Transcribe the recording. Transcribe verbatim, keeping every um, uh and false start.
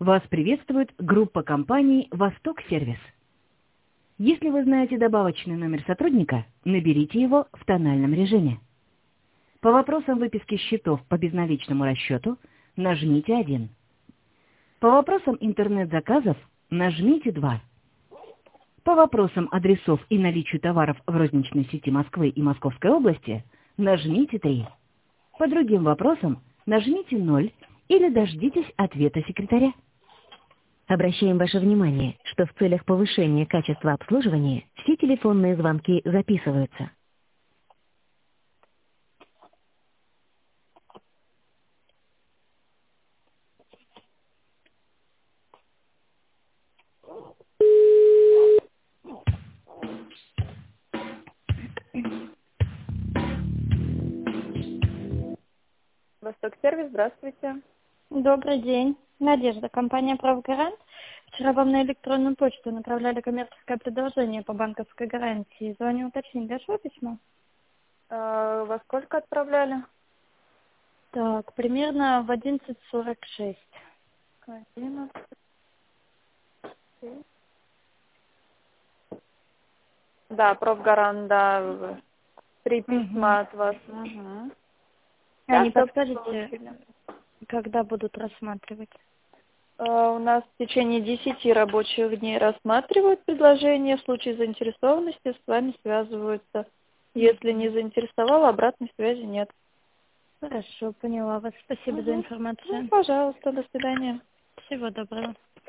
Вас приветствует группа компаний «Восток Сервис». Если вы знаете добавочный номер сотрудника, наберите его в тональном режиме. По вопросам выписки счетов по безналичному расчету нажмите один. По вопросам интернет-заказов нажмите два. По вопросам адресов и наличию товаров в розничной сети Москвы и Московской области нажмите три. По другим вопросам нажмите ноль или дождитесь ответа секретаря. Обращаем ваше внимание, что в целях повышения качества обслуживания все телефонные звонки записываются. Восток Сервис, здравствуйте. Добрый день. Надежда, компания «Правгарант». Вчера вам на электронную почту направляли коммерческое предложение по банковской гарантии. Звоню уточнить, дошло письмо? А, во сколько отправляли? Так, примерно в одиннадцать сорок шесть. одиннадцать. Да, Правгарант, да. Три письма Угу. от вас. Угу. А Да, не всё подскажете, получили. когда будут рассматривать? А, у нас в течение десяти рабочих дней рассматривают предложение. В случае заинтересованности с вами связываются. Если не заинтересовало, обратной связи нет. Хорошо, поняла вас. Спасибо за Угу. Ну, информацию. пожалуйста, до свидания. Всего доброго.